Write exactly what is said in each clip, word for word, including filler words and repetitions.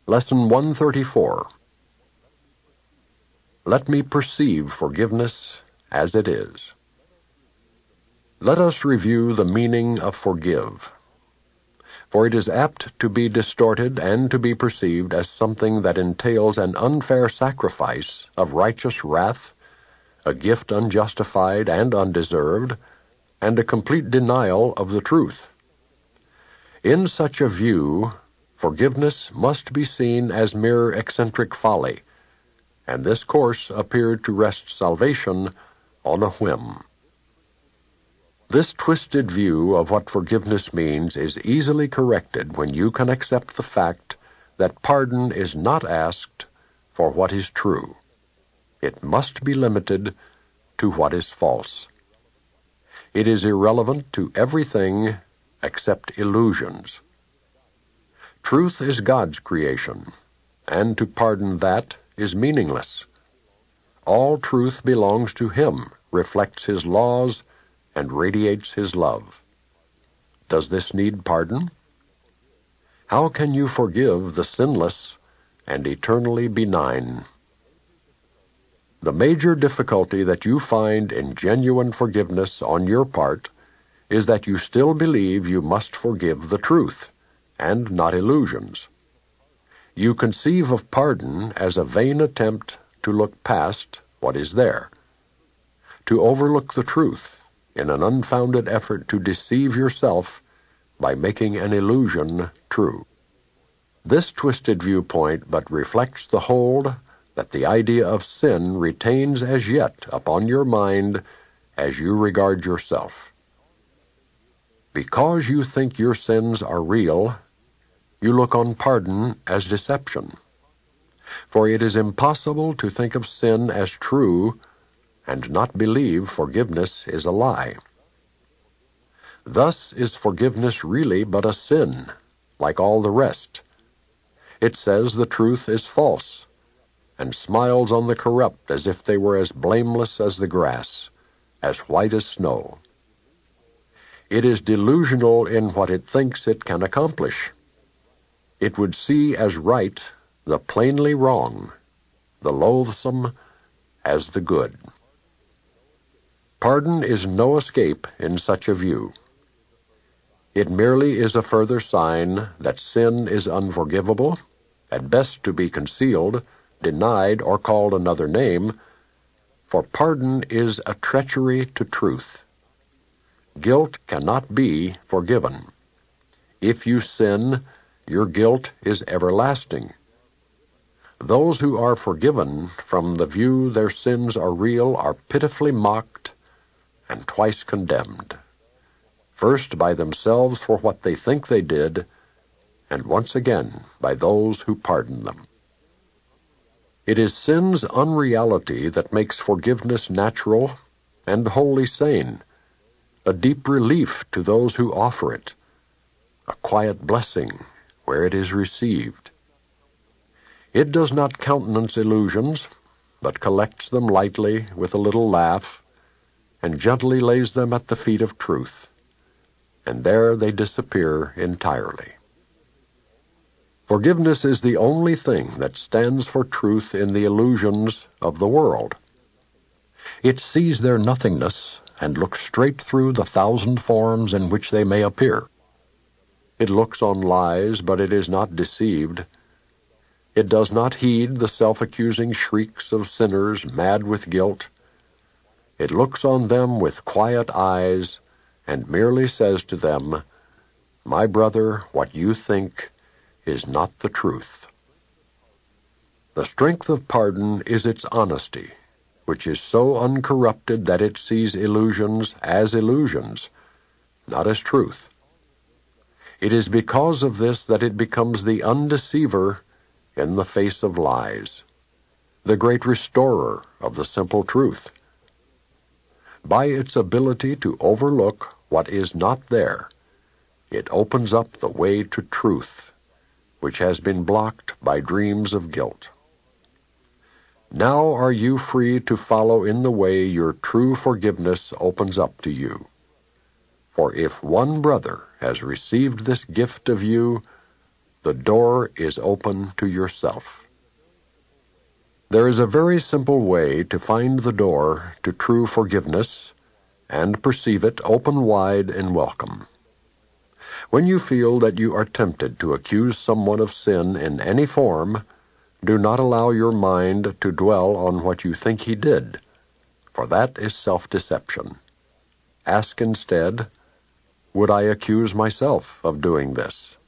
Lesson one thirty-four. Let me perceive forgiveness as it is. Let us review the meaning of forgive, for it is apt to be distorted and to be perceived as something that entails an unfair sacrifice of righteous wrath, a gift unjustified and undeserved, and a complete denial of the truth. In such a view, forgiveness must be seen as mere eccentric folly, and this course appeared to rest salvation on a whim. This twisted view of what forgiveness means is easily corrected when you can accept the fact that pardon is not asked for what is true. It must be limited to what is false. It is irrelevant to everything except illusions. Truth is God's creation, and to pardon that is meaningless. All truth belongs to Him, reflects His laws, and radiates His love. Does this need pardon? How can you forgive the sinless and eternally benign? The major difficulty that you find in genuine forgiveness on your part is that you still believe you must forgive the truth, and not illusions. You conceive of pardon as a vain attempt to look past what is there, to overlook the truth in an unfounded effort to deceive yourself by making an illusion true. This twisted viewpoint but reflects the hold that the idea of sin retains as yet upon your mind as you regard yourself. Because you think your sins are real, you look on pardon as deception. For it is impossible to think of sin as true and not believe forgiveness is a lie. Thus is forgiveness really but a sin, like all the rest. It says the truth is false, and smiles on the corrupt as if they were as blameless as the grass, as white as snow. It is delusional in what it thinks it can accomplish. It would see as right the plainly wrong, the loathsome as the good. Pardon is no escape in such a view. It merely is a further sign that sin is unforgivable, at best to be concealed, denied, or called another name, for pardon is a treachery to truth. Guilt cannot be forgiven. If you sin, your guilt is everlasting. Those who are forgiven from the view their sins are real are pitifully mocked and twice condemned, first by themselves for what they think they did, and once again by those who pardon them. It is sin's unreality that makes forgiveness natural and wholly sane, a deep relief to those who offer it, a quiet blessing where it is received. It does not countenance illusions, but collects them lightly with a little laugh, and gently lays them at the feet of truth, and there they disappear entirely. Forgiveness is the only thing that stands for truth in the illusions of the world. It sees their nothingness and looks straight through the thousand forms in which they may appear. It looks on lies, but it is not deceived. It does not heed the self-accusing shrieks of sinners mad with guilt. It looks on them with quiet eyes and merely says to them, "My brother, what you think is not the truth." The strength of pardon is its honesty, which is so uncorrupted that it sees illusions as illusions, not as truth. It is because of this that it becomes the undeceiver in the face of lies, the great restorer of the simple truth. By its ability to overlook what is not there, it opens up the way to truth, which has been blocked by dreams of guilt. Now are you free to follow in the way your true forgiveness opens up to you. For if one brother has received this gift of you, the door is open to yourself. There is a very simple way to find the door to true forgiveness and perceive it open wide and welcome. When you feel that you are tempted to accuse someone of sin in any form, do not allow your mind to dwell on what you think he did, for that is self-deception. Ask instead, would I accuse myself of doing this?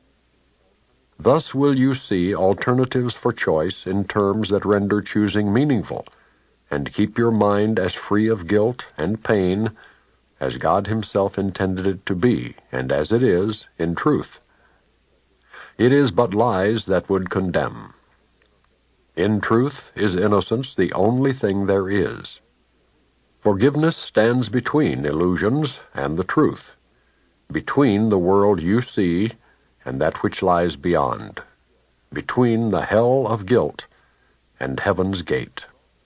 Thus will you see alternatives for choice in terms that render choosing meaningful, and keep your mind as free of guilt and pain as God himself intended it to be, and as it is, in truth. It is but lies that would condemn. In truth is innocence the only thing there is. Forgiveness stands between illusions and the truth, between the world you see and that which lies beyond, between the hell of guilt and heaven's gate.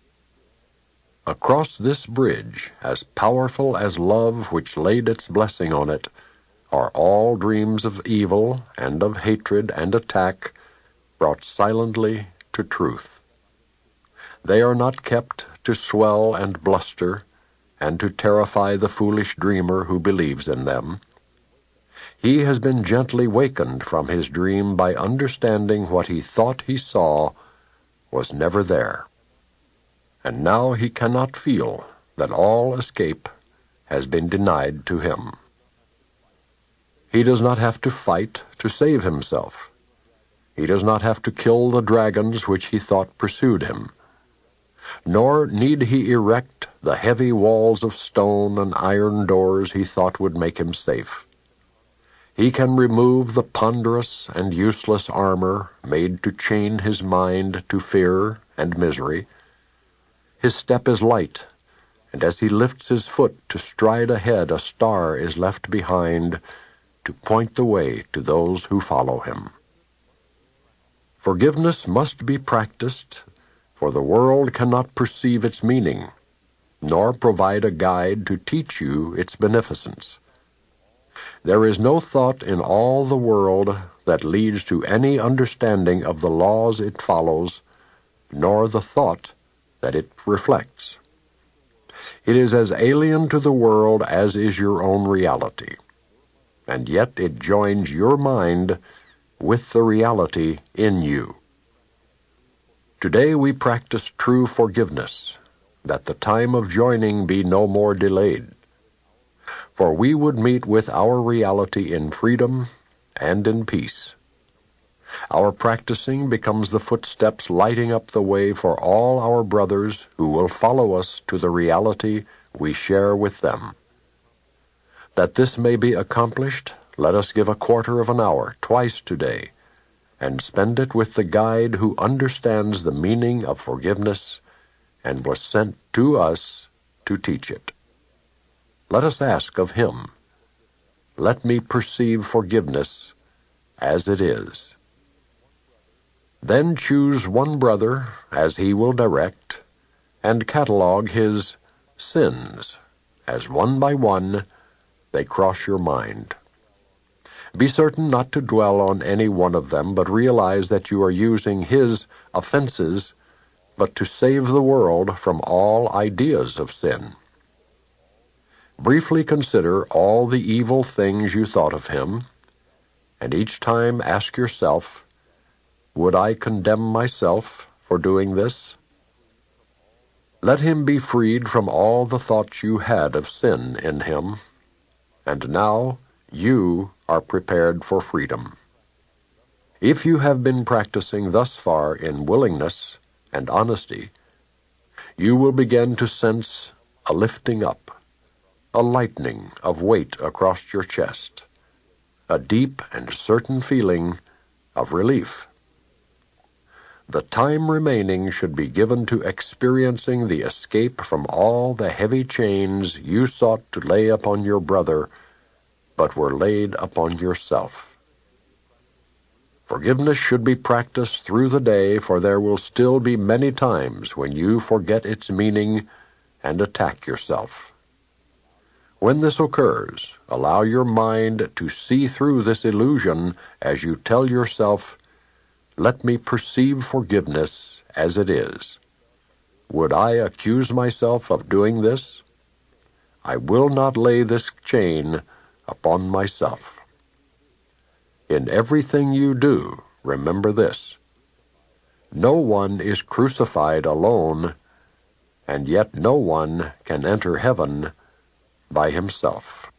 Across this bridge, as powerful as love which laid its blessing on it, are all dreams of evil and of hatred and attack brought silently to truth. They are not kept to swell and bluster and to terrify the foolish dreamer who believes in them. He has been gently wakened from his dream by understanding what he thought he saw was never there. And now he cannot feel that all escape has been denied to him. He does not have to fight to save himself. He does not have to kill the dragons which he thought pursued him. Nor need he erect the heavy walls of stone and iron doors he thought would make him safe. He can remove the ponderous and useless armor made to chain his mind to fear and misery. His step is light, and as he lifts his foot to stride ahead, a star is left behind to point the way to those who follow him. Forgiveness must be practiced, for the world cannot perceive its meaning, nor provide a guide to teach you its beneficence. There is no thought in all the world that leads to any understanding of the laws it follows, nor the thought that it reflects. It is as alien to the world as is your own reality, and yet it joins your mind with the reality in you. Today we practice true forgiveness, that the time of joining be no more delayed. For we would meet with our reality in freedom and in peace. Our practicing becomes the footsteps lighting up the way for all our brothers who will follow us to the reality we share with them. That this may be accomplished, let us give a quarter of an hour twice today, and spend it with the guide who understands the meaning of forgiveness and was sent to us to teach it. Let us ask of him, let me perceive forgiveness as it is. Then choose one brother as he will direct, and catalogue his sins as one by one they cross your mind. Be certain not to dwell on any one of them, but realize that you are using his offenses but to save the world from all ideas of sin. Briefly consider all the evil things you thought of him, and each time ask yourself, would I condemn myself for doing this? Let him be freed from all the thoughts you had of sin in him, and now you are prepared for freedom. If you have been practicing thus far in willingness and honesty, you will begin to sense a lifting up, a lightening of weight across your chest, a deep and certain feeling of relief. The time remaining should be given to experiencing the escape from all the heavy chains you sought to lay upon your brother, but were laid upon yourself. Forgiveness should be practiced through the day, for there will still be many times when you forget its meaning and attack yourself. When this occurs, allow your mind to see through this illusion as you tell yourself, "Let me perceive forgiveness as it is. Would I accuse myself of doing this? I will not lay this chain upon myself." In everything you do, remember this: no one is crucified alone, and yet no one can enter heaven by himself.